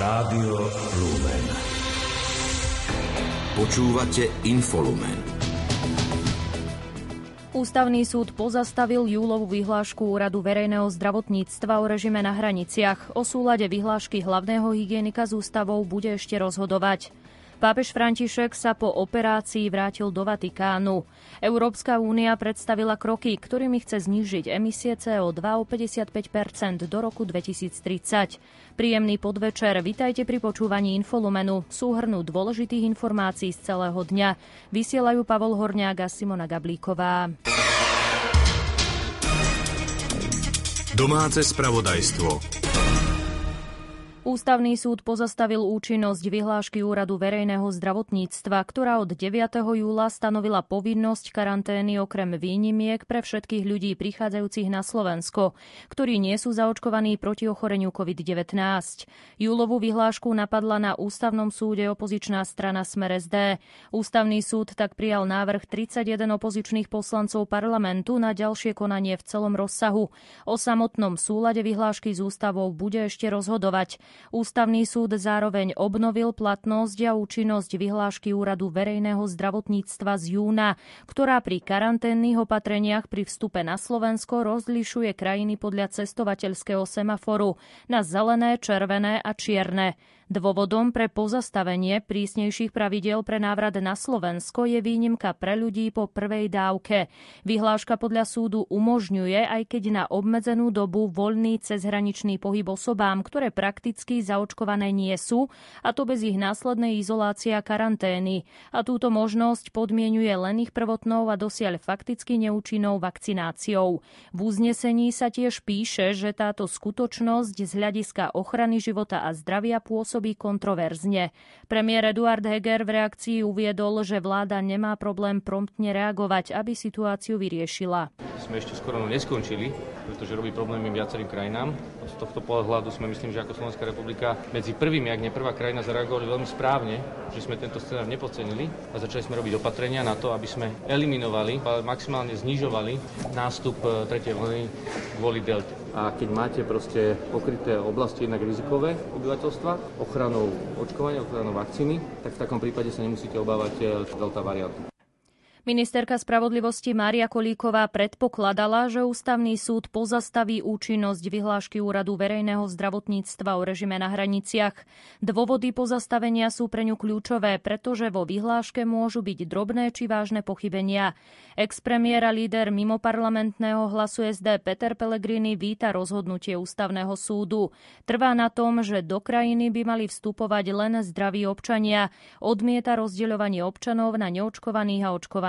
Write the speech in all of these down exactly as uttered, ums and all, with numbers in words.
Rádio Lumen. Počúvate Infolumen. Ústavný súd pozastavil júlovú vyhlášku Úradu verejného zdravotníctva o režime na hraniciach. O súlade vyhlášky hlavného hygienika s ústavou bude ešte rozhodovať. Pápež František sa po operácii vrátil do Vatikánu. Európska únia predstavila kroky, ktorými chce znížiť emisie cé o dva o päťdesiatpäť percent do roku dvetisíctridsať. Príjemný podvečer, vitajte pri počúvaní Infolumenu. Súhrnu dôležitých informácií z celého dňa vysielajú Pavol Horňák a Simona Gablíková. Domáce spravodajstvo. Ústavný súd pozastavil účinnosť vyhlášky Úradu verejného zdravotníctva, ktorá od deviateho júla stanovila povinnosť karantény okrem výnimiek pre všetkých ľudí prichádzajúcich na Slovensko, ktorí nie sú zaočkovaní proti ochoreniu covid devätnásť. Júlovú vyhlášku napadla na Ústavnom súde opozičná strana Smer es dé. Ústavný súd tak prijal návrh tridsaťjeden opozičných poslancov parlamentu na ďalšie konanie v celom rozsahu. O samotnom súlade vyhlášky s ústavou bude ešte rozhodovať. Ústavný súd zároveň obnovil platnosť a účinnosť vyhlášky Úradu verejného zdravotníctva z júna, ktorá pri karanténnych opatreniach pri vstupe na Slovensko rozlišuje krajiny podľa cestovateľského semaforu na zelené, červené a čierne. Dôvodom pre pozastavenie prísnejších pravidiel pre návrat na Slovensko je výnimka pre ľudí po prvej dávke. Vyhláška podľa súdu umožňuje, aj keď na obmedzenú dobu, voľný cezhraničný pohyb osobám, ktoré prakticky zaočkované nie sú, a to bez ich následnej izolácie a karantény. A túto možnosť podmienuje len ich prvotnou a dosiaľ fakticky neúčinnou vakcináciou. V uznesení sa tiež píše, že táto skutočnosť z hľadiska ochrany života a zdravia pôsobí kontroverzne. Premiér Eduard Heger v reakcii uviedol, že vláda nemá problém promptne reagovať, aby situáciu vyriešila. Sme ešte skoro neskončili, pretože robí problémy viacerým krajinám. Z tohto pohľadu sme, myslím, že ako Slovenská republika medzi prvými, ak nie prvá krajina, zareagovali veľmi správne, že sme tento scenár nepodcenili a začali sme robiť opatrenia na to, aby sme eliminovali, ale maximálne znižovali nástup tretej vlny kvôli delte. A keď máte proste pokryté oblasti jednak rizikové obyvateľstva, ochranou očkovania, ochranou vakcíny, tak v takom prípade sa nemusíte obávať delta variantu. Ministerka spravodlivosti Mária Kolíková predpokladala, že Ústavný súd pozastaví účinnosť vyhlášky Úradu verejného zdravotníctva o režime na hraniciach. Dôvody pozastavenia sú pre ňu kľúčové, pretože vo vyhláške môžu byť drobné či vážne pochybenia. Ex-premiér a líder mimoparlamentného Hlasu es dé Peter Pellegrini víta rozhodnutie Ústavného súdu. Trvá na tom, že do krajiny by mali vstupovať len zdraví občania. Odmieta rozdeľovanie občanov na neočkovaných a očkovaných.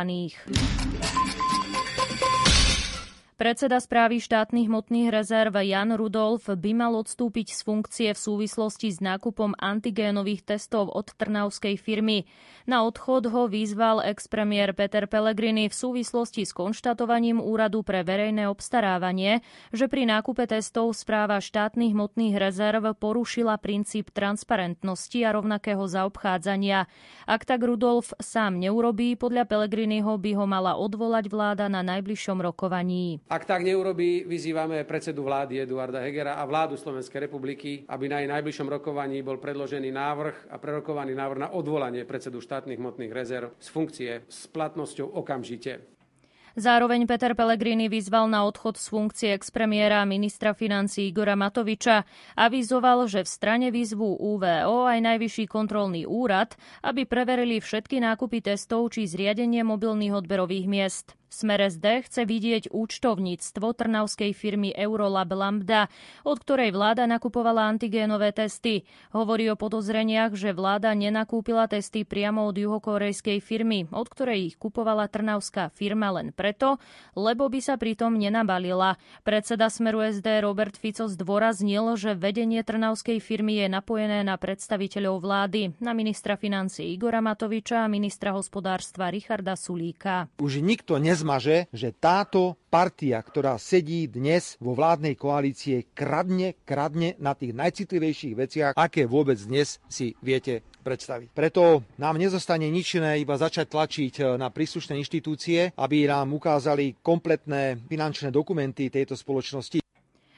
Predseda správy štátnych hmotných rezerv Jan Rudolf by mal odstúpiť z funkcie v súvislosti s nákupom antigénových testov od trnavskej firmy. Na odchod ho vyzval ex-premiér Peter Pellegrini v súvislosti s konštatovaním Úradu pre verejné obstarávanie, že pri nákupe testov správa štátnych hmotných rezerv porušila princíp transparentnosti a rovnakého zaobchádzania. Ak tak Rudolf sám neurobí, podľa Pellegriniho by ho mala odvolať vláda na najbližšom rokovaní. Ak tak neurobí, vyzývame predsedu vlády Eduarda Hegera a vládu Slovenskej republiky, aby na jej najbližšom rokovaní bol predložený návrh a prerokovaný návrh na odvolanie predsedu štátnych hmotných rezerv z funkcie s platnosťou okamžite. Zároveň Peter Pellegrini vyzval na odchod z funkcie expremiéra a ministra financií Igora Matoviča. Avizoval, že v strane vyzvú ú vé ó aj Najvyšší kontrolný úrad, aby preverili všetky nákupy testov či zriadenie mobilných odberových miest. Smer es dé chce vidieť účtovníctvo trnavskej firmy Eurolab Lambda, od ktorej vláda nakupovala antigénové testy. Hovorí o podozreniach, že vláda nenakúpila testy priamo od juhokorejskej firmy, od ktorej ich kupovala trnavská firma len preto, lebo by sa pritom nenabalila. Predseda Smeru es dé Robert Fico zdôraznil, že vedenie trnavskej firmy je napojené na predstaviteľov vlády, na ministra financií Igora Matoviča a ministra hospodárstva Richarda Sulíka. Už nikto nez Zmaže, že táto partia, ktorá sedí dnes vo vládnej koalície, kradne, kradne na tých najcitlivejších veciach, aké vôbec dnes si viete predstaviť. Preto nám nezostane nič iné, iba začať tlačiť na príslušné inštitúcie, aby nám ukázali kompletné finančné dokumenty tejto spoločnosti.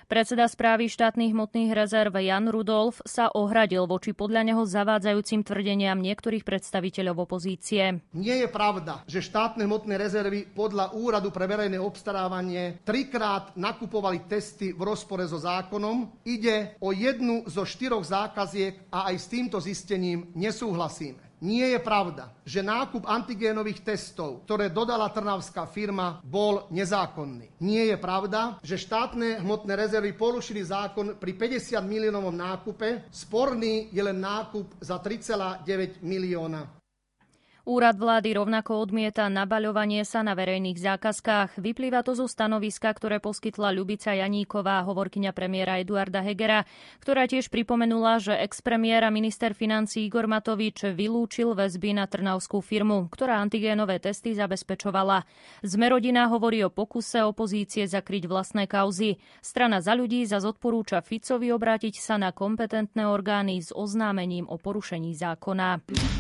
Predseda správy štátnych hmotných rezerv Jan Rudolf sa ohradil voči podľa neho zavádzajúcim tvrdeniam niektorých predstaviteľov opozície. Nie je pravda, že štátne hmotné rezervy podľa Úradu pre verejné obstarávanie trikrát nakupovali testy v rozpore so zákonom. Ide o jednu zo štyroch zákaziek a aj s týmto zistením nesúhlasíme. Nie je pravda, že nákup antigénových testov, ktoré dodala trnavská firma, bol nezákonný. Nie je pravda, že štátne hmotné rezervy porušili zákon pri päťdesiat miliónovom nákupe. Sporný je len nákup za tri celé deväť milióna. Úrad vlády rovnako odmieta nabaľovanie sa na verejných zákazkách. Vyplýva to zo stanoviska, ktoré poskytla Ľubica Janíková, hovorkyňa premiéra Eduarda Hegera, ktorá tiež pripomenula, že ex-premiér a minister financií Igor Matovič vylúčil väzby na trnavskú firmu, ktorá antigénové testy zabezpečovala. Zmerodina hovorí o pokuse opozície zakryť vlastné kauzy. Strana Za ľudí zas odporúča Ficovi obrátiť sa na kompetentné orgány s oznámením o porušení zákona.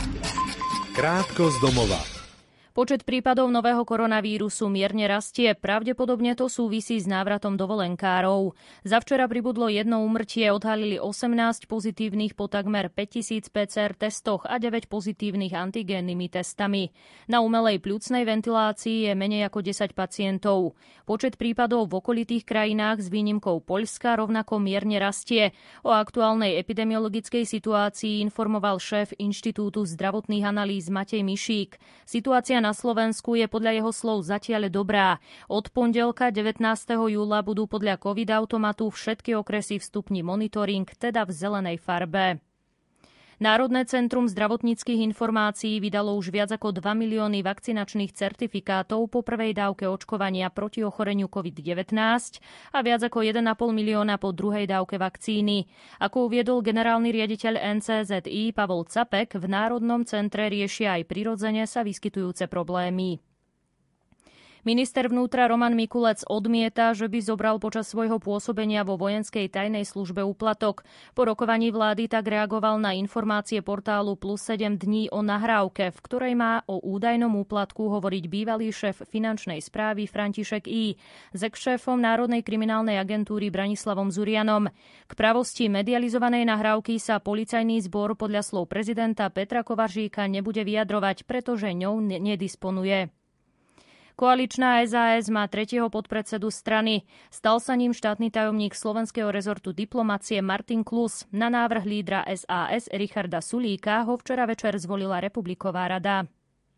Krátko z domova. Počet prípadov nového koronavírusu mierne rastie, pravdepodobne to súvisí s návratom dovolenkárov. Zavčera pribudlo jedno úmrtie, odhalili osemnásť pozitívnych po takmer päťtisíc pé cé er testoch a deväť pozitívnych antigénnymi testami. Na umelej pľucnej ventilácii je menej ako desať pacientov. Počet prípadov v okolitých krajinách s výnimkou Poľska rovnako mierne rastie. O aktuálnej epidemiologickej situácii informoval šéf Inštitútu zdravotných analýz Matej Mišík. Situácia na Slovensku je podľa jeho slov zatiaľ dobrá. Od pondelka devätnásteho júla budú podľa COVID-automatu všetky okresy v stupni monitoring, teda v zelenej farbe. Národné centrum zdravotníckych informácií vydalo už viac ako dva milióny vakcinačných certifikátov po prvej dávke očkovania proti ochoreniu COVID devätnásť a viac ako jeden a pol milióna po druhej dávke vakcíny. Ako uviedol generálny riaditeľ en cé zet í Pavol Capek, v Národnom centre riešia aj prirodzene sa vyskytujúce problémy. Minister vnútra Roman Mikulec odmieta, že by zobral počas svojho pôsobenia vo vojenskej tajnej službe úplatok. Po rokovaní vlády tak reagoval na informácie portálu Plus sedem dní o nahrávke, v ktorej má o údajnom úplatku hovoriť bývalý šéf finančnej správy František Í. S ex-šéfom Národnej kriminálnej agentúry Branislavom Zurianom. K pravosti medializovanej nahrávky sa policajný zbor podľa slov prezidenta Petra Kovaržíka nebude vyjadrovať, pretože ňou nedisponuje. Koaličná es a es má tretieho podpredsedu strany. Stal sa ním štátny tajomník slovenského rezortu diplomacie Martin Klus. Na návrh lídra es a es Richarda Sulíka ho včera večer zvolila Republiková rada.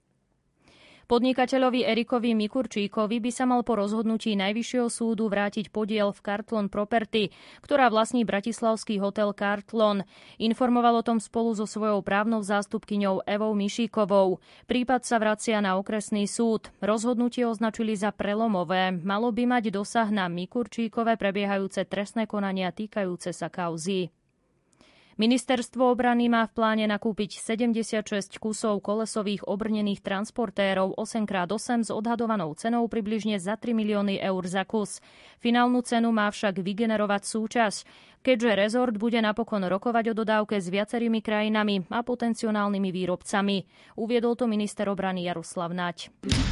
Podnikateľovi Erikovi Mikurčíkovi by sa mal po rozhodnutí Najvyššieho súdu vrátiť podiel v Kartlon Property, ktorá vlastní bratislavský hotel Kartlon. Informoval o tom spolu so svojou právnou zástupkyňou Evou Mišíkovou. Prípad sa vracia na okresný súd. Rozhodnutie označili za prelomové. Malo by mať dosah na Mikurčíkove prebiehajúce trestné konania týkajúce sa kauzy. Ministerstvo obrany má v pláne nakúpiť sedemdesiatšesť kusov kolesových obrnených transportérov osem krát osem s odhadovanou cenou približne za tri milióny eur za kus. Finálnu cenu má však vygenerovať súčasť, keďže rezort bude napokon rokovať o dodávke s viacerými krajinami a potenciálnymi výrobcami. Uviedol to minister obrany Jaroslav Naď.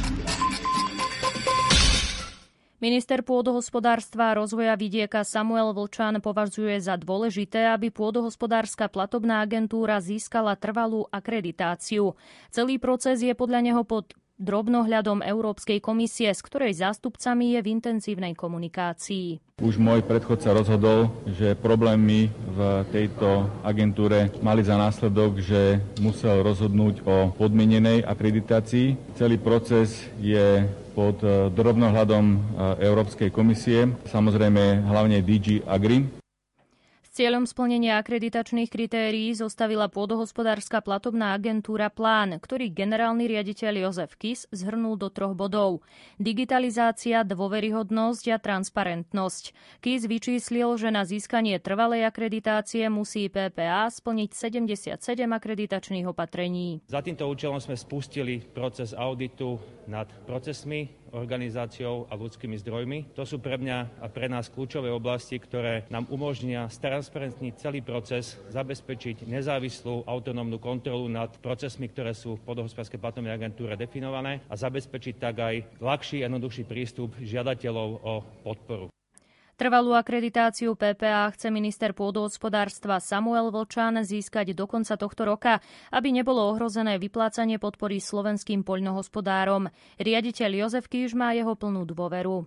Minister pôdohospodárstva a rozvoja vidieka Samuel Vlčan považuje za dôležité, aby pôdohospodárska platobná agentúra získala trvalú akreditáciu. Celý proces je podľa neho pod drobnohľadom Európskej komisie, s ktorej zástupcami je v intenzívnej komunikácii. Už môj predchodca rozhodol, že problémy v tejto agentúre mali za následok, že musel rozhodnúť o podmienenej akreditácii. Celý proces je pod drobnohľadom Európskej komisie, samozrejme hlavne dé gé Agri. S cieľom splnenia akreditačných kritérií zostavila pôdohospodárska platobná agentúra plán, ktorý generálny riaditeľ Jozef Kis zhrnul do troch bodov. Digitalizácia, dôveryhodnosť a transparentnosť. Kis vyčíslil, že na získanie trvalej akreditácie musí pé pé á splniť sedemdesiatsedem akreditačných opatrení. Za týmto účelom sme spustili proces auditu nad procesmi, organizáciou a ľudskými zdrojmi. To sú pre mňa a pre nás kľúčové oblasti, ktoré nám umožnia stransparentniť celý proces, zabezpečiť nezávislú autonómnu kontrolu nad procesmi, ktoré sú v pôdohospodárskej platobnej agentúre definované a zabezpečiť tak aj ľahší a jednoduchší prístup žiadateľov o podporu. Trvalú akreditáciu pé pé á chce minister pôdohospodárstva Samuel Vlčan získať do konca tohto roka, aby nebolo ohrozené vyplácanie podpory slovenským poľnohospodárom. Riaditeľ Jozef Kýž má jeho plnú dôveru.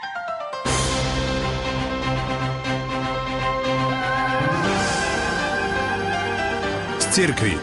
Z cirkvi.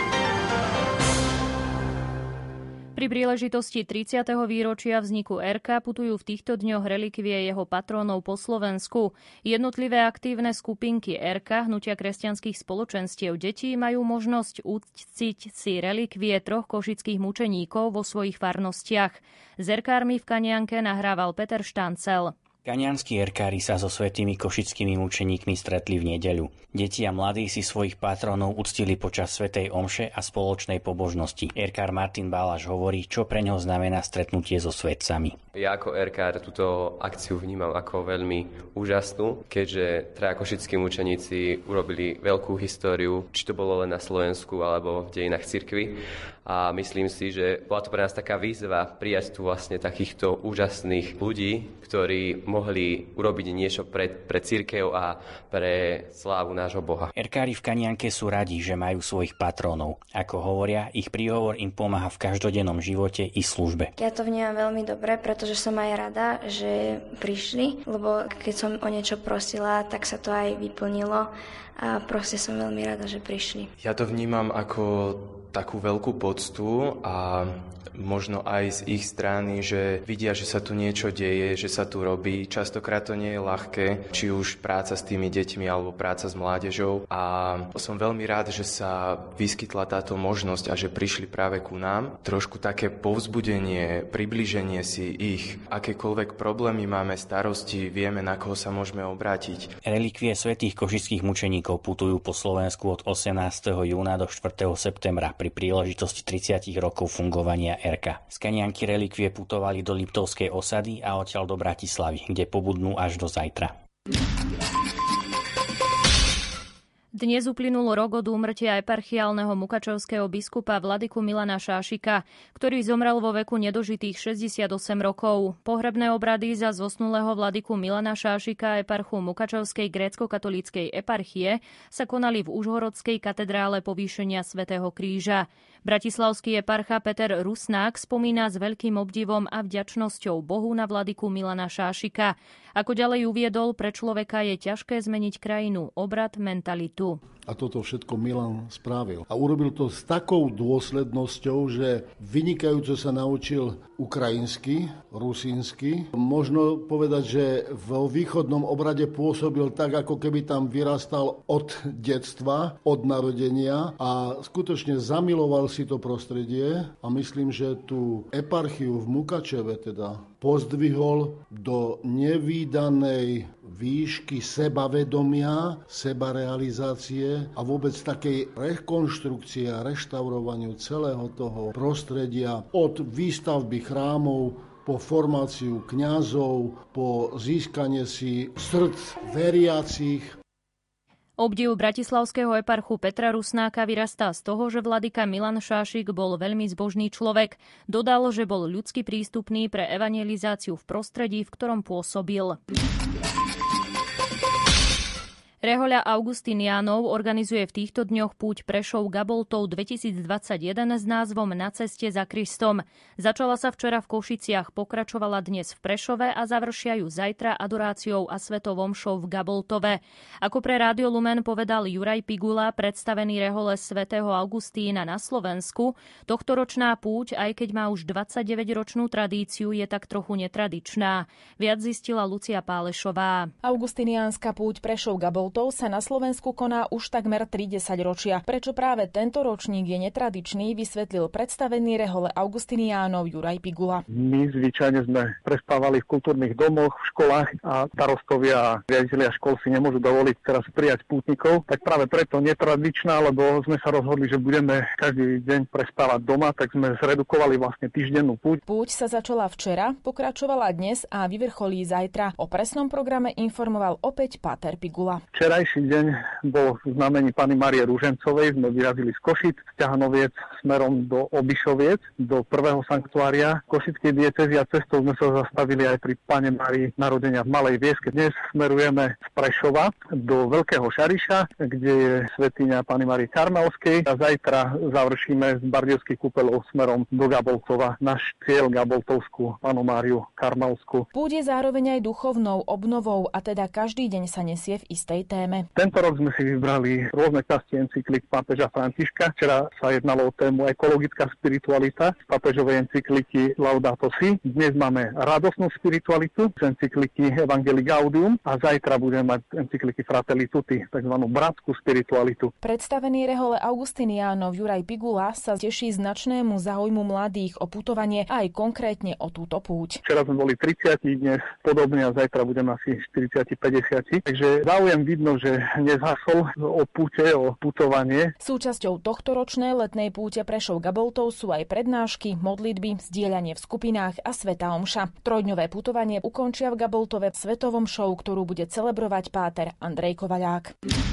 Pri príležitosti tridsiateho výročia vzniku er ká putujú v týchto dňoch relikvie jeho patrónov po Slovensku. Jednotlivé aktívne skupinky er ká, hnutia kresťanských spoločenstiev detí, majú možnosť uctiť si relikvie troch košických mučeníkov vo svojich farnostiach. S erkármi v Kanianke nahrával Peter Štancel. Kanianskí erkári sa so svätými košickými mučeníkmi stretli v nedeľu. Deti a mladí si svojich patrónov uctili počas svätej omše a spoločnej pobožnosti. Erkár Martin Bálaš hovorí, čo pre ňoho znamená stretnutie so svätcami. Ja ako erkár túto akciu vnímam ako veľmi úžasnú, keďže traja košickí mučeníci urobili veľkú históriu, či to bolo len na Slovensku alebo v dejinách cirkvi. A myslím si, že bola to pre nás taká výzva prijať tu vlastne takýchto úžasných ľudí, ktorí mohli urobiť niečo pre, pre cirkev a pre slávu nášho Boha. Erkári v Kanianke sú radi, že majú svojich patrónov. Ako hovoria, ich príhovor im pomáha v každodennom živote i službe. Ja to vnímam veľmi dobre, pretože som aj rada, že prišli, lebo keď som o niečo prosila, tak sa to aj vyplnilo a proste som veľmi rada, že prišli. Ja to vnímam ako takú veľkú poctu a možno aj z ich strany, že vidia, že sa tu niečo deje, že sa tu robí. Častokrát to nie je ľahké, či už práca s tými deťmi alebo práca s mládežou. A som veľmi rád, že sa vyskytla táto možnosť a že prišli práve ku nám. Trošku také povzbudenie, priblíženie si ich. Akékoľvek problémy máme, starosti, vieme, na koho sa môžeme obrátiť. Relikvie svätých košických mučeníkov putujú po Slovensku od osemnásteho júna do štvrtého septembra pri príležitosti tridsiatich rokov fungovania er ká. Z Kanianky relikvie putovali do Liptovskej osady a odtiaľ do Bratislavy, kde pobudnú až do zajtra. Dnes uplynul rok od úmrtia eparchiálneho mukačevského biskupa vladyku Milana Šášika, ktorý zomrel vo veku nedožitých šesťdesiatosem rokov. Pohrebné obrady za zosnulého vladyku Milana Šášika, eparchu Mukačevskej grécko-katolíckej eparchie, sa konali v Užhorodskej katedrále Povýšenia svätého Kríža. Bratislavský eparcha Peter Rusnák spomína s veľkým obdivom a vďačnosťou Bohu na vladyku Milana Šášika. Ako ďalej uviedol, pre človeka je ťažké zmeniť krajinu, obrad, mentalitu. A toto všetko Milan spravil. A urobil to s takou dôslednosťou, že vynikajúco sa naučil ukrajinsky, rusínsky. Možno povedať, že vo východnom obrade pôsobil tak, ako keby tam vyrastal od detstva, od narodenia a skutočne zamiloval si to prostredie a myslím, že tú eparchiu v Mukačeve teda pozdvihol do nevídanej výšky sebavedomia, sebarealizácie a vôbec takej rekonštrukcie a reštaurovaniu celého toho prostredia od výstavby chrámov po formáciu kňazov, po získanie si srdc veriacich. Obdiv bratislavského eparchu Petra Rusnáka vyrastá z toho, že vladyka Milan Šášik bol veľmi zbožný človek. Dodal, že bol ľudsky prístupný pre evangelizáciu v prostredí, v ktorom pôsobil. Rehoľa Augustiniánov organizuje v týchto dňoch púť Prešov-Gaboltov dvetisícdvadsaťjeden s názvom Na ceste za Kristom. Začala sa včera v Košiciach, pokračovala dnes v Prešove a završia ju zajtra adoráciou a svetou omšou v Gaboltove. Ako pre Rádio Lumen povedal Juraj Pigula, predstavený rehole svätého Augustína na Slovensku, tohtoročná púť, aj keď má už dvadsaťdeväťročnú tradíciu, je tak trochu netradičná. Viac zistila Lucia Pálešová. Augustiniánska púť Prešov-Gaboltov sa na Slovensku koná už takmer tri desaťročia. Prečo práve tento ročník je netradičný, vysvetlil predstavený rehole Augustiniánov Juraj Pigula. My zvyčajne sme prespávali v kultúrnych domoch, v školách a starostovia a riaditelia škol si nemôžu dovoliť teraz prijať pútnikov. Tak práve preto netradičná, lebo sme sa rozhodli, že budeme každý deň prespávať doma, tak sme zredukovali vlastne týždennú púť. Púť sa začala včera, pokračovala dnes a vyvrcholí zajtra. O presnom programe informoval opäť páter Pigula. Včerajší deň bol v znamení Panny Márie Ružencovej. Sme vyrazili z Košic, z Ťahanoviec smerom do Obišoviec, do prvého sanktuária Košickej diecézy a cestou sme sa zastavili aj pri Panne Márii narodenia v Malej Vieske. Dnes smerujeme z Prešova do Veľkého Šariša, kde je svätyňa Panny Márie Karmelskej a zajtra završíme z Bardejských kúpeľov smerom do Gabolcova. Náš cieľ Gaboltovskú Pannu Máriu Karmelskú. Bude zároveň aj duchovnou obnovou a teda každý deň sa nesie v istej téme. Tento rok sme si vybrali rôzne časti encyklik pápeža Františka. Včera sa jednalo o tému ekologická spiritualita z pápežovej encykliky Laudato Si. Dnes máme radosnú spiritualitu z encykliky Evangelii Gaudium a zajtra budeme mať encykliky Fratelli Tutti, takzvanú bratskú spiritualitu. Predstavený rehole Augustiniánov Juraj Pigula sa teší značnému záujmu mladých o putovanie a aj konkrétne o túto púť. Včera sme boli tridsať, dnes podobne a zajtra budeme asi štyridsať päťdesiat. Takže záujem vidno, že nezhasol o púte, o putovanie. Súčasťou tohto ročnej letnej púte Prešov-Gaboltov sú aj prednášky, modlitby, zdieľanie v skupinách a svätá omša. Trojdňové putovanie ukončia v Gaboltove svetovom show, ktorú bude celebrovať páter Andrej Kovaľák.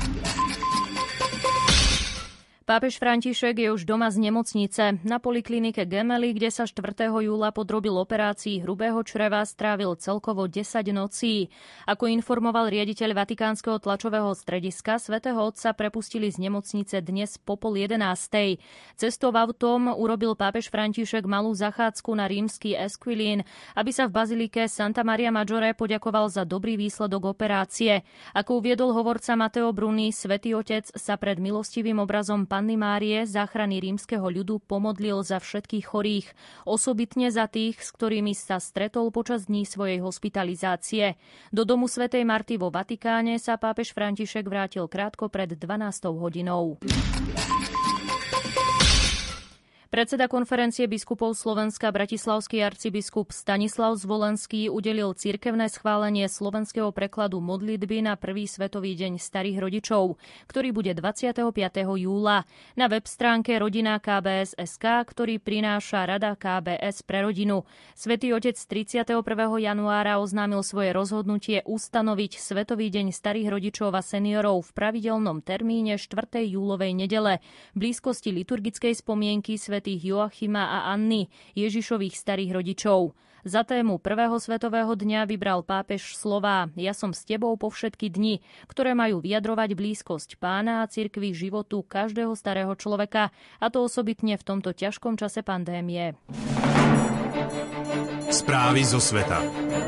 Pápež František je už doma z nemocnice. Na poliklinike Gemelli, kde sa štvrtého júla podrobil operácii hrubého čreva, strávil celkovo desať nocí. Ako informoval riaditeľ Vatikánskeho tlačového strediska, svätého Otca prepustili z nemocnice dnes po pol jedenástej. Cestou autom urobil pápež František malú zachádzku na rímsky Esquilín, aby sa v bazilike Santa Maria Maggiore poďakoval za dobrý výsledok operácie. Ako uviedol hovorca Matteo Bruni, svätý Otec sa pred milostivým obrazom Panny Márie, záchrany rímskeho ľudu, pomodlil za všetkých chorých, osobitne za tých, s ktorými sa stretol počas dní svojej hospitalizácie. Do domu svätej Marty vo Vatikáne sa pápež František vrátil krátko pred dvanástou hodinou. Predseda konferencie biskupov Slovenska bratislavský arcibiskup Stanislav Zvolenský udelil cirkevné schválenie slovenského prekladu modlitby na prvý svetový deň starých rodičov, ktorý bude dvadsiateho piateho júla. Na web stránke rodina ká bé es bodka es ká, ktorý prináša Rada ká bé es pre rodinu. Svätý Otec tridsiateho prvého januára oznámil svoje rozhodnutie ustanoviť Svetový deň starých rodičov a seniorov v pravidelnom termíne štvrtej júlovej nedele v blízkosti liturgickej spomienky svätých Joachima a Anny, Ježišových starých rodičov. Za tému prvého svetového dňa vybral pápež slová Ja som s tebou po všetky dni, ktoré majú vyjadrovať blízkosť Pána a cirkvi životu každého starého človeka, a to osobitne v tomto ťažkom čase pandémie. Správy zo sveta.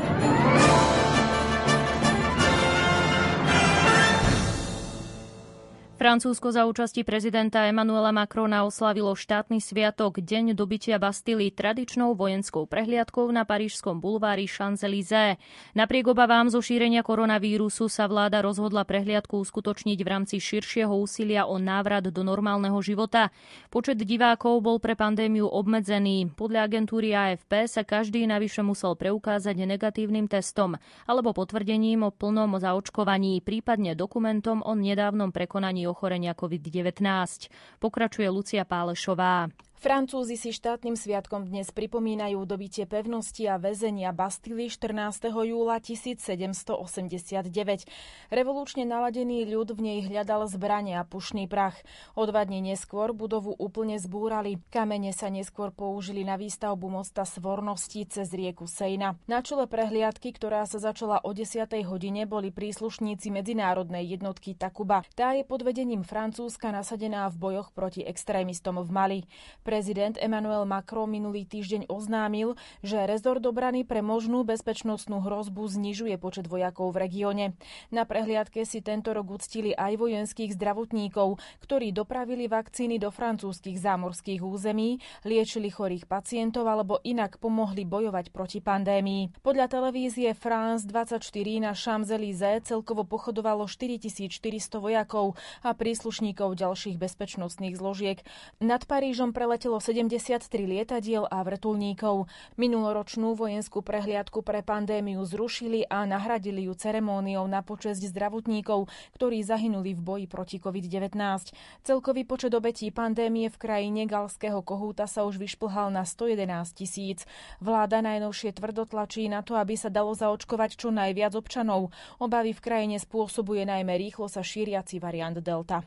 Francúzsko za účasti prezidenta Emmanuela Macrona oslavilo štátny sviatok Deň dobytia Bastily tradičnou vojenskou prehliadkou na parížskom bulvári Champs-Élysées. Napriek obavám zo šírenia koronavírusu sa vláda rozhodla prehliadku uskutočniť v rámci širšieho úsilia o návrat do normálneho života. Počet divákov bol pre pandémiu obmedzený. Podľa agentúry á ef pé sa každý navyše musel preukázať negatívnym testom alebo potvrdením o plnom zaočkovaní, prípadne dokumentom o nedávnom prekonaní ochorenia covid devätnásť. Pokračuje Lucia Pálešová. Francúzi si štátnym sviatkom dnes pripomínajú dobytie pevnosti a väzenia Bastily štrnásteho júla tisícsedemstoosemdesiatdeväť. Revolučne naladený ľud v nej hľadal zbrane a pušný prach. O dva dni neskôr budovu úplne zbúrali. Kamene sa neskôr použili na výstavbu mosta Svornosti cez rieku Sejna. Na čele prehliadky, ktorá sa začala o desiatej hodine, boli príslušníci medzinárodnej jednotky Takuba. Tá je pod vedením Francúzska nasadená v bojoch proti extrémistom v Mali. Prezident Emmanuel Macron minulý týždeň oznámil, že rezort obrany pre možnú bezpečnostnú hrozbu znižuje počet vojakov v regióne. Na prehliadke si tento rok uctili aj vojenských zdravotníkov, ktorí dopravili vakcíny do francúzskych zámorských území, liečili chorých pacientov alebo inak pomohli bojovať proti pandémii. Podľa televízie France dvadsaťštyri na Champs-Élysées celkovo pochodovalo štyritisícštyristo vojakov a príslušníkov ďalších bezpečnostných zložiek. Nad Parížom preleteli zletelo sedemdesiattri lietadiel a vrtuľníkov. Minuloročnú vojenskú prehliadku pre pandémiu zrušili a nahradili ju ceremóniou na počesť zdravotníkov, ktorí zahynuli v boji proti covid devätnásť. Celkový počet obetí pandémie v krajine galského kohúta sa už vyšplhal na stojedenásť tisíc. Vláda najnovšie tvrdo tlačí na to, aby sa dalo zaočkovať čo najviac občanov. Obavy v krajine spôsobuje najmä rýchlo sa šíriaci variant Delta.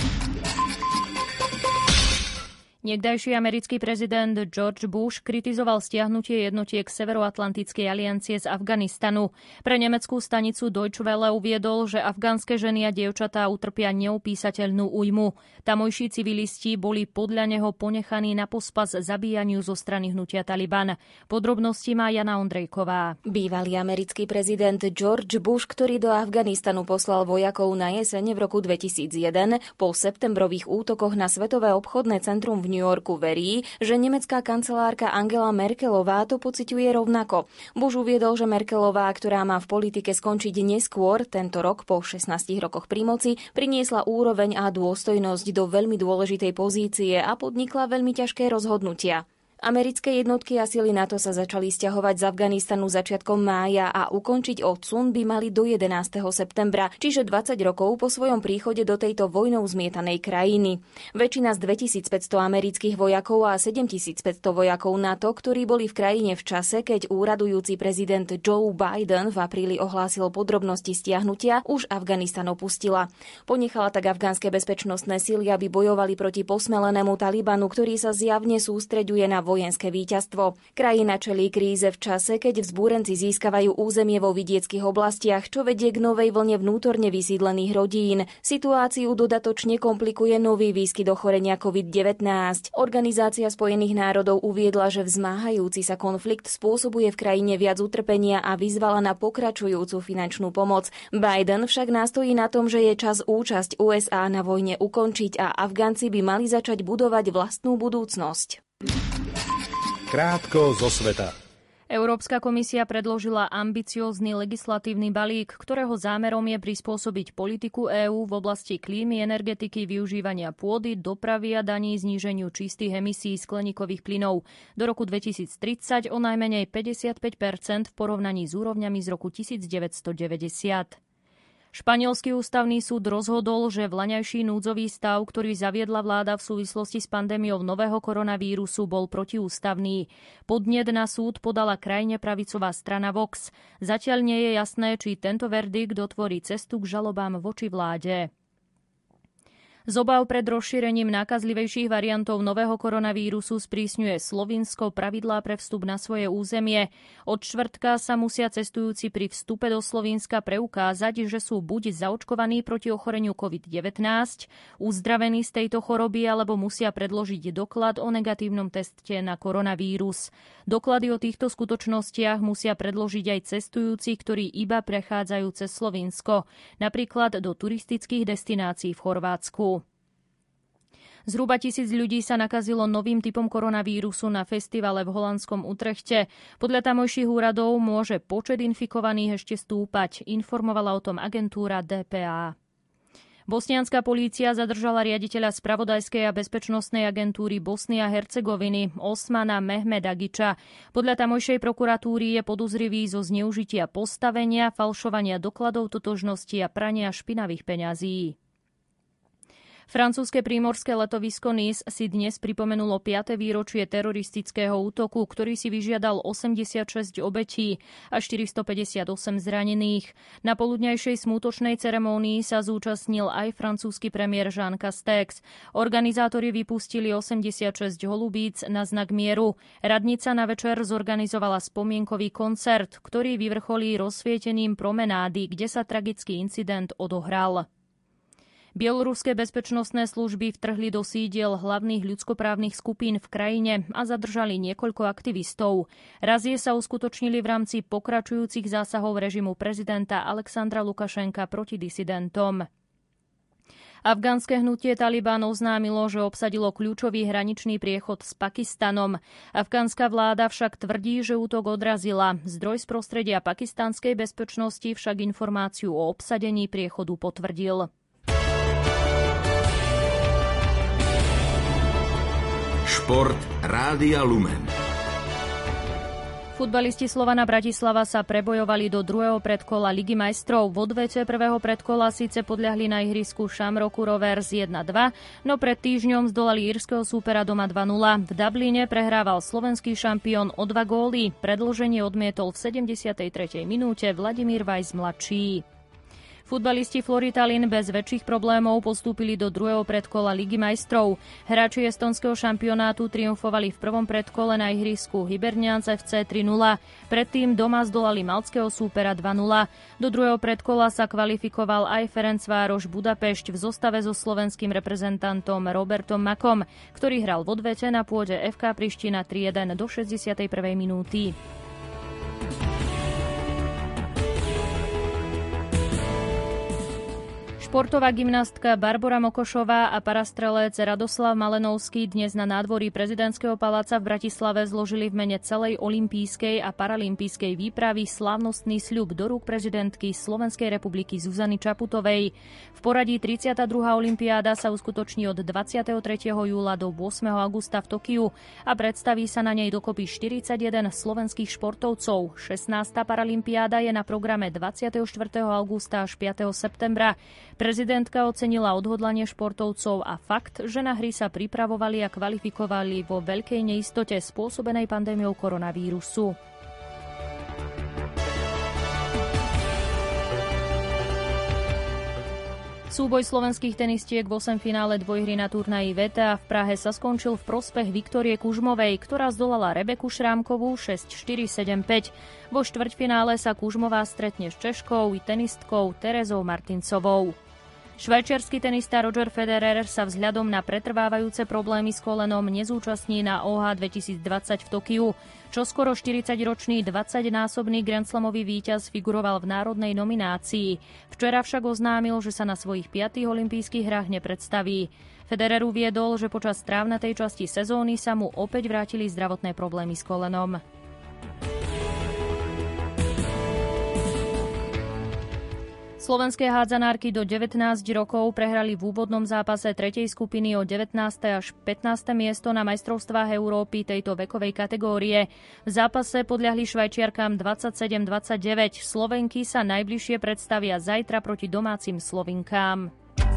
Niekdajší americký prezident George Bush kritizoval stiahnutie jednotiek Severoatlantickej aliancie z Afganistanu. Pre nemeckú stanicu Deutsche Welle uviedol, že afgánske ženy a dievčatá utrpia neopísateľnú újmu. Tamojší civilisti boli podľa neho ponechaní na pospas zabíjaniu zo strany hnutia Taliban. Podrobnosti má Jana Ondrejková. Bývalý americký prezident George Bush, ktorý do Afganistanu poslal vojakov na jeseň v roku dvetisícjeden, po septembrových útokoch na Svetové obchodné centrum v New Yorku verí, že nemecká kancelárka Angela Merkelová to pociťuje rovnako. Bush uviedol, že Merkelová, ktorá má v politike skončiť neskôr, tento rok po šestnástich rokoch pri moci, priniesla úroveň a dôstojnosť do veľmi dôležitej pozície a podnikla veľmi ťažké rozhodnutia. Americké jednotky a sily NATO sa začali sťahovať z Afganistanu začiatkom mája a ukončiť odsun by mali do jedenásteho septembra, čiže dvadsať rokov po svojom príchode do tejto vojnou zmietanej krajiny. Väčšina z dvetisícpäťsto amerických vojakov a sedemtisícpäťsto vojakov NATO, ktorí boli v krajine v čase, keď úradujúci prezident Joe Biden v apríli ohlásil podrobnosti stiahnutia, už Afganistan opustila. Ponechala tak afgánske bezpečnostné sily, aby bojovali proti posmelenému Talibanu, ktorý sa zjavne sústreďuje na vojenské víťazstvo. Krajina čelí kríze v čase, keď vzbúrenci získavajú územie vo vidieckych oblastiach, čo vedie k novej vlne vnútorne vysídlených rodín. Situáciu dodatočne komplikuje nový výskyt ochorenia covid devätnásť. Organizácia Spojených národov uviedla, že vzmáhajúci sa konflikt spôsobuje v krajine viac utrpenia a vyzvala na pokračujúcu finančnú pomoc. Biden však nastojí na tom, že je čas účasť ú es á na vojne ukončiť a Afgánci by mali začať budovať vlastnú budúcnosť. Krátko zo sveta. Európska komisia predložila ambiciózny legislatívny balík, ktorého zámerom je prispôsobiť politiku EÚ v oblasti klímy, energetiky, využívania pôdy, dopravy a daní zníženiu čistých emisí skleníkových plynov do roku dvetisíctridsať o najmenej päťdesiatpäť percent v porovnaní s úrovňami z roku devätnásťstodeväťdesiat. Španielský ústavný súd rozhodol, že vlaňajší núdzový stav, ktorý zaviedla vláda v súvislosti s pandémiou nového koronavírusu, bol protiústavný. Podnet na súd podala krajne pravicová strana Vox. Zatiaľ nie je jasné, či tento verdikt otvorí cestu k žalobám voči vláde. Z obáv pred rozšírením nákazlivejších variantov nového koronavírusu sprísňuje Slovinsko pravidlá pre vstup na svoje územie. Od štvrtka sa musia cestujúci pri vstupe do Slovinska preukázať, že sú buď zaočkovaní proti ochoreniu covid devätnásť, uzdravení z tejto choroby, alebo musia predložiť doklad o negatívnom teste na koronavírus. Doklady o týchto skutočnostiach musia predložiť aj cestujúci, ktorí iba prechádzajú cez Slovinsko, napríklad do turistických destinácií v Chorvátsku. Zhruba tisíc ľudí sa nakazilo novým typom koronavírusu na festivale v holandskom Utrechte. Podľa tamojších úradov môže počet infikovaných ešte stúpať, informovala o tom agentúra dé pé á. Bosnianská polícia zadržala riaditeľa spravodajskej a bezpečnostnej agentúry Bosny a Hercegoviny Osmana Mehmedagiča. Podľa tamojšej prokuratúry je podozrivý zo zneužitia postavenia, falšovania dokladov totožnosti a prania špinavých peňazí. Francúzske prímorské letovisko Nice si dnes pripomenulo piate výročie teroristického útoku, ktorý si vyžiadal osemdesiatšesť obetí a štyristopäťdesiatosem zranených. Na poludňajšej smútočnej ceremónii sa zúčastnil aj francúzsky premiér Jean Castex. Organizátori vypustili osemdesiatšesť holubíc na znak mieru. Radnica na večer zorganizovala spomienkový koncert, ktorý vyvrcholí rozsvietením promenády, kde sa tragický incident odohral. Bieloruské bezpečnostné služby vtrhli do sídiel hlavných ľudskoprávnych skupín v krajine a zadržali niekoľko aktivistov. Razie sa uskutočnili v rámci pokračujúcich zásahov režimu prezidenta Alexandra Lukašenka proti disidentom. Afgánske hnutie Taliban oznámilo, že obsadilo kľúčový hraničný priechod s Pakistanom. Afgánska vláda však tvrdí, že útok odrazila. Zdroj z prostredia pakistanskej bezpečnosti však informáciu o obsadení priechodu potvrdil. Šport Rádia Lumen. Futbalisti Slovana Bratislava sa prebojovali do druhého predkola Ligy majstrov. V odvete prvého predkola síce podľahli na ihrisku Shamrocku Rovers jeden dva, no pred týždňom zdolali írskeho súpera doma dva nula. V Dubline prehrával slovenský šampión o dva góly. Predĺženie odmietol v sedemdesiatej tretej minúte Vladimír Vajs mladší. Futbalisti Floritalin bez väčších problémov postúpili do druhého predkola Ligy majstrov. Hráči estonského šampionátu triumfovali v prvom predkole na ihrisku Hibernians ef cé tri nula. Predtým doma zdolali maltského súpera dva nula. Do druhého predkola sa kvalifikoval aj Ferencvároš Budapešť v zostave so slovenským reprezentantom Robertom Makom, ktorý hral v odvete na pôde ef ká Priština tri jeden do šesťdesiatej prvej minúty. Športová gymnastka Barbora Mokošová a parastrelec Radoslav Malenovský dnes na nádvorí prezidentského paláca v Bratislave zložili v mene celej olympijskej a paralympijskej výpravy slávnostný sľub do rúk prezidentky Slovenskej republiky Zuzany Čaputovej. V poradí tridsiata druhá olympiáda sa uskutoční od dvadsiateho tretieho júla do ôsmeho augusta v Tokiu a predstaví sa na nej dokopy štyridsaťjeden slovenských športovcov. šestnásta paralympiáda je na programe dvadsiateho štvrtého augusta až piateho septembra. Prezidentka ocenila odhodlanie športovcov a fakt, že na hry sa pripravovali a kvalifikovali vo veľkej neistote spôsobenej pandémiou koronavírusu. Súboj slovenských tenistiek v osemfinále dvojhry na turnaji vé té á v Prahe sa skončil v prospech Viktórie Kužmovej, ktorá zdolala Rebeku Šrámkovú šesť štyri sedem päť. Vo štvrťfinále sa Kužmová stretne s Češkou i tenistkou Terezou Martincovou. Švajčiarsky tenista Roger Federer sa vzhľadom na pretrvávajúce problémy s kolenom nezúčastní na ó há dvetisícdvadsať v Tokiu. Čoskoro štyridsaťročný dvadsaťnásobný grandslamový víťaz figuroval v národnej nominácii. Včera však oznámil, že sa na svojich piatych olympijských hrách nepredstaví. Federer uviedol, že počas trávnatej časti sezóny sa mu opäť vrátili zdravotné problémy s kolenom. Slovenské hádzanárky do devätnásť rokov prehrali v úvodnom zápase tretej skupiny o devätnáste až pätnáste miesto na majstrovstvách Európy tejto vekovej kategórie. V zápase podľahli Švajčiarkám dvadsaťsedem dvadsaťdeväť. Slovenky sa najbližšie predstavia zajtra proti domácim Slovinkám.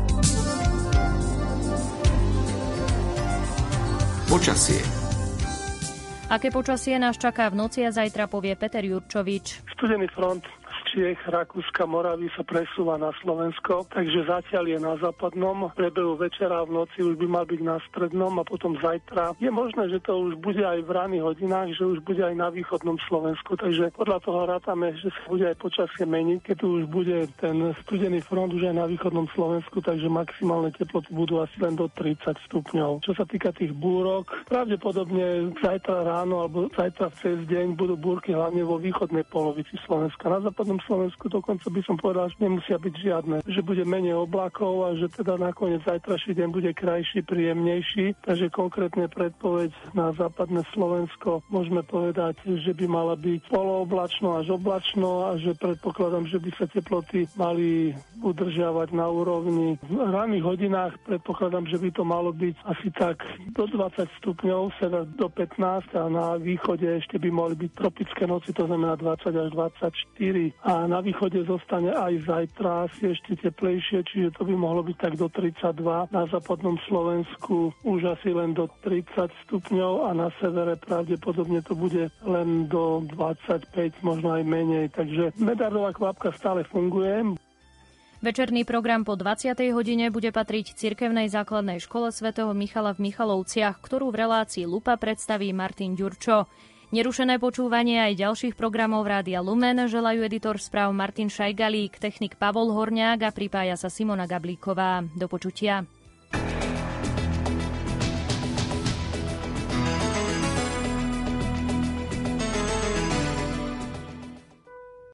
Počasie. Aké počasie nás čaká v noci a zajtra, povie Peter Jurčovič. Studený front Čiech, Rakúska, Moravy sa presúva na Slovensko, takže zatiaľ je na západnom, prebehu večera v noci už by mal byť na strednom a potom zajtra. Je možné, že to už bude aj v ranných hodinách, že už bude aj na východnom Slovensku, takže podľa toho rátame, že sa bude aj počasie meniť, keď tu už bude ten studený front už aj na východnom Slovensku, takže maximálne teploty budú asi len do tridsať stupňov. Čo sa týka tých búrok, pravdepodobne zajtra ráno alebo zajtra cez deň budú búrky hlavne vo východnej polovici Slovenska. Na západnom Slovensku dokonca by som povedal, že nemusia byť žiadne, že bude menej oblakov a že teda nakoniec zajtraší deň bude krajší, príjemnejší. Takže konkrétne predpoveď na západné Slovensko môžeme povedať, že by mala byť polooblačno až oblačno a že predpokladám, že by sa teploty mali udržiavať na úrovni. V ranných hodinách predpokladám, že by to malo byť asi tak do dvadsať stupňov, sever do pätnásť a na východe ešte by mohli byť tropické noci, to znamená dvadsať až dvadsaťštyri. A na východe zostane aj zajtra asi ešte teplejšie, čiže to by mohlo byť tak do tridsaťdva. Na západnom Slovensku už asi len do tridsať stupňov a na severe pravdepodobne to bude len do dvadsaťpäť, možno aj menej. Takže medardová kvapka stále funguje. Večerný program po dvadsiatej hodine bude patriť cirkevnej základnej škole svätého Michala v Michalovciach, ktorú v relácii Lupa predstaví Martin Ďurčo. Nerušené počúvanie aj ďalších programov Rádia Lumen želajú editor správ Martin Šajgalík, technik Pavol Horňák a pripája sa Simona Gablíková. Do počutia.